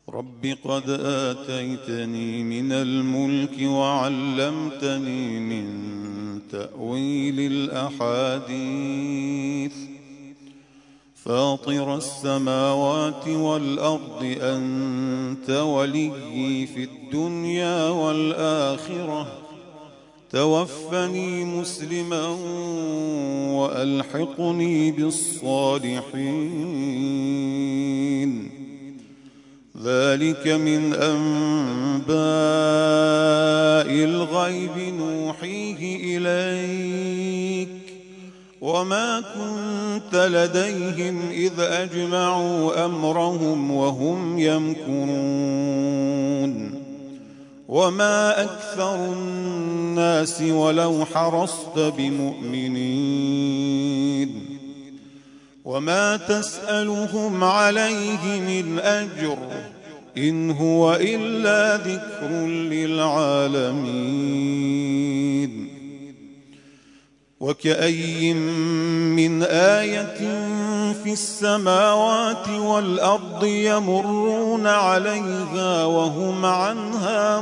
رب قد آتيتني من الملك وعلمتني من تأويل الأحاديث فاطر السماوات والأرض أنت وليي في الدنيا والآخرة توفني مسلما وألحقني بالصالحين ذلك من أنباء الغيب نوحيه إليك وما كنت لديهم إذ أجمعوا أمرهم وهم يمكرون وما أكثر الناس ولو حرصت بمؤمنين وما تسألهم عليه من أجر إن هو إلا ذكر للعالمين وكأي من آية في السماوات والأرض يمرون عليها وهم عنها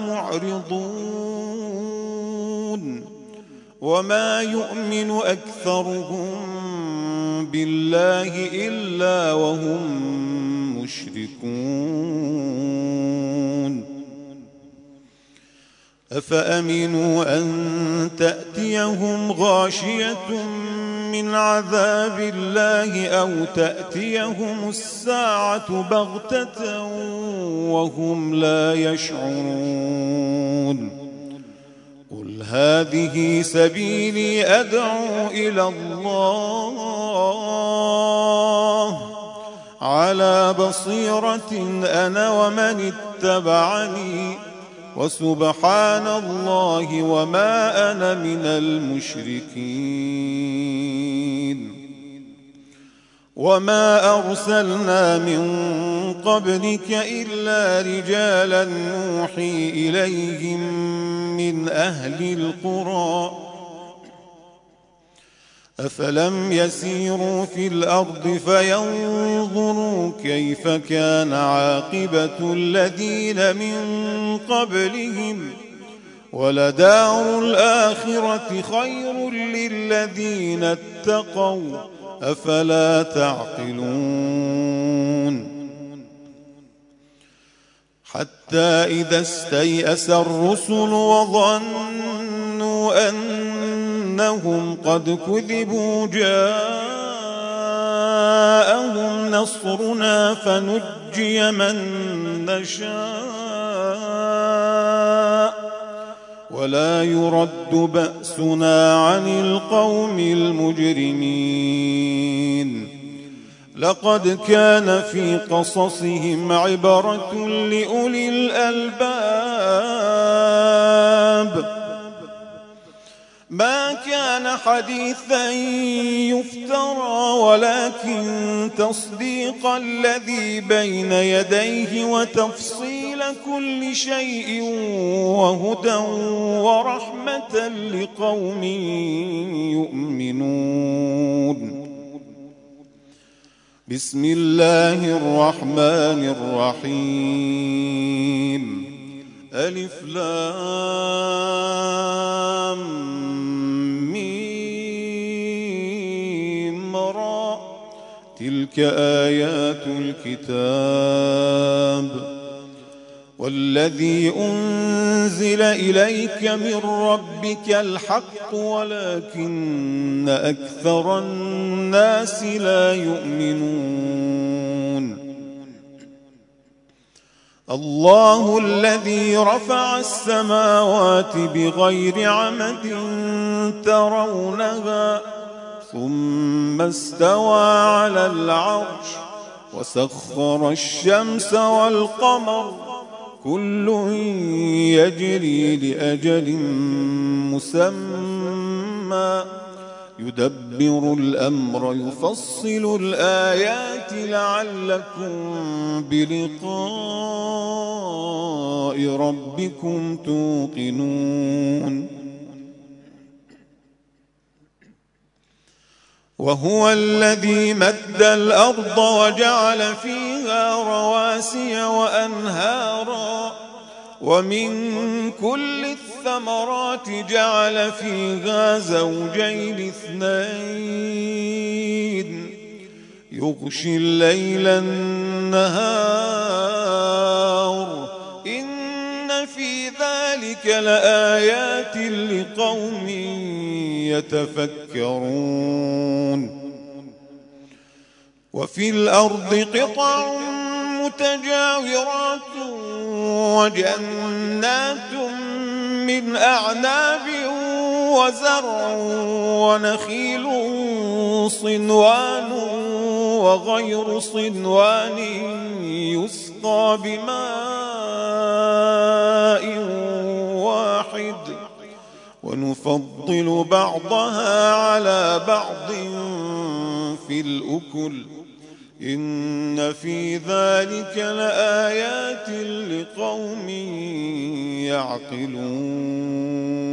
معرضون وما يؤمن أكثرهم بالله إلا وهم مشركون أفأمنوا أن تأتيهم غاشية من عذاب الله أو تأتيهم الساعة بغتة وهم لا يشعرون قل هذه سبيلي أدعو إلى الله على بصيرة أنا ومن اتبعني وسبحان الله وما أنا من المشركين وما أرسلنا من قبلك إلا رجالا نوحي إليهم من أهل القرى أفلم يسيروا في الأرض فينظروا كيف كان عاقبة الذين من قبلهم ولدار الآخرة خير للذين اتقوا أفلا تعقلون حتى إذا استيأس الرسل وظنوا أنهم قد كذبوا جاءهم نصرنا فنجي من نشاء ولا يرد بأسنا عن القوم المجرمين لقد كان في قصصهم عبرة لأولي الألباب ما كان حديثا يفترى ولكن تصديق الذي بين يديه وتفصيل كل شيء وهدى ورحمة لقوم يؤمنون بسم الله الرحمن الرحيم ألف لام ميم را تلك آيات الكتاب والذي أنزل إليك من ربك الحق ولكن أكثر الناس لا يؤمنون الله الذي رفع السماوات بغير عمد ترونها ثم استوى على العرش وسخر الشمس والقمر كل يجري لأجل مسمى يدبر الأمر يفصل الآيات لعلكم بلقاء ربكم توقنون وهو الذي مد الأرض وجعل فيها فيها رواسي وأنهارا ومن كل الثمرات جعل فيها زوجين اثنين يغشي الليل النهار إن في ذلك لآيات لقوم يتفكرون وفي الأرض قطع متجاورات وجنات من أعناب وزرع ونخيل صنوان وغير صنوان يسقى بماء واحد ونفضل بعضها على بعض في الأكل إن في ذلك لآيات لقوم يعقلون